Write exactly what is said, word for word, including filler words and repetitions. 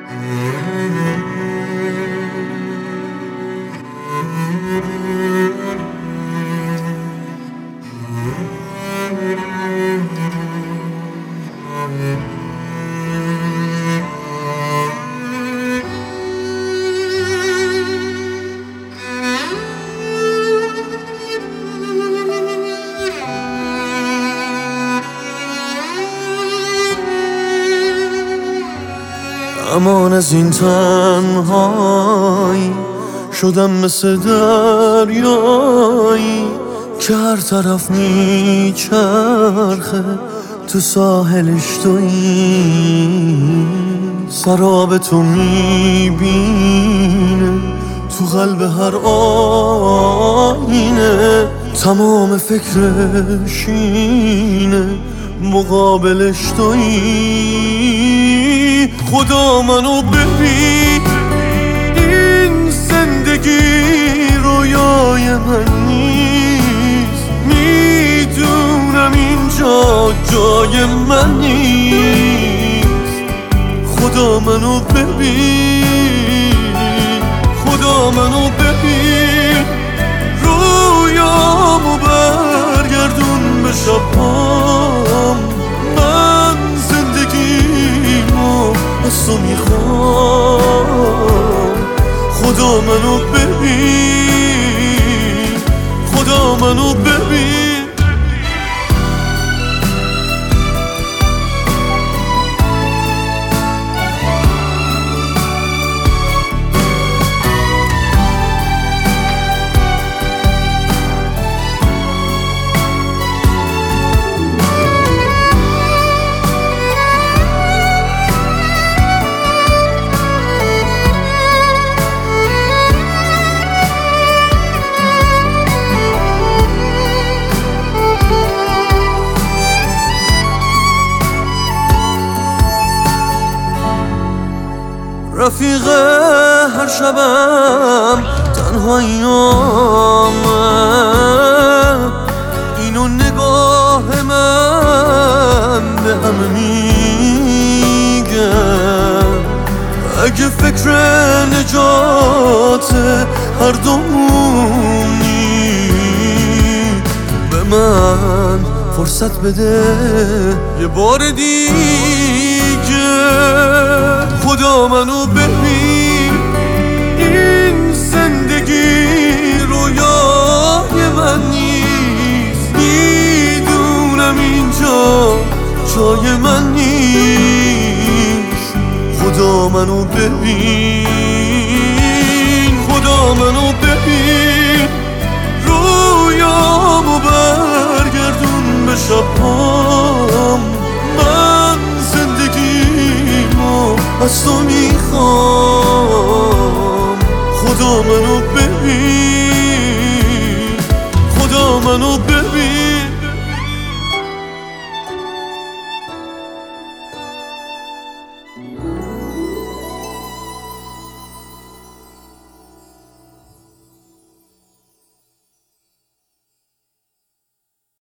امان از این تنهایی شدم مثل دریایی که هر طرف میچرخه تو ساحلش تویی، سراب تو میبینه تو قلب هر آینه، تمام فکرش اینه مقابلش تویی. خدا منو ببین، این زندگی رویای من نیست، میدونم اینجا جای من نیست. خدا منو ببین، خدا منو ببین، رویامو برگردون به شبام. من زندگیمو از تو میخوام. خدا منو ببین، خدا منو ببین. رفیق هر شبم تنهاییامه، اینو نگاه من به همه میگه. اگه فکر نجات هر دومونی، به من فرصت بده یه بار دیگه. خدا منو ببین، این زندگی رویای من نیست، میدونم اینجا جای من نیست. خدا منو ببین، خدا منو ببین، رویامو برگردون به شبام. من زندگیمو از تو میخوام. خدا منو ببین، خدا منو ببین.